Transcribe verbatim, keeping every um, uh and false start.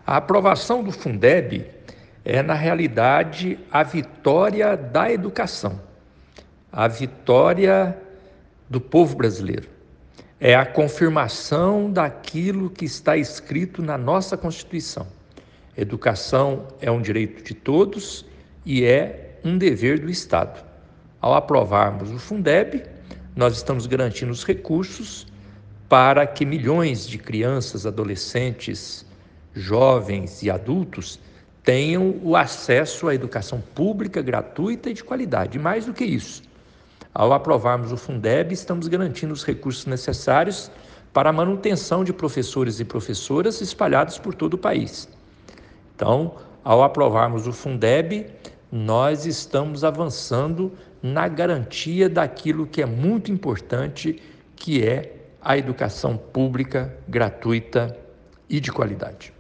A aprovação do Fundeb é, na realidade, a vitória da educação, a vitória do povo brasileiro. É a confirmação daquilo que está escrito na nossa Constituição. Educação é um direito de todos e é um dever do Estado. Ao aprovarmos o Fundeb, nós estamos garantindo os recursos para que milhões de crianças, adolescentes, jovens e adultos tenham o acesso à educação pública, gratuita e de qualidade. E mais do que isso, ao aprovarmos o Fundeb, estamos garantindo os recursos necessários para a manutenção de professores e professoras espalhados por todo o país. Então, ao aprovarmos o Fundeb, nós estamos avançando na garantia daquilo que é muito importante, que é a educação pública, gratuita e de qualidade.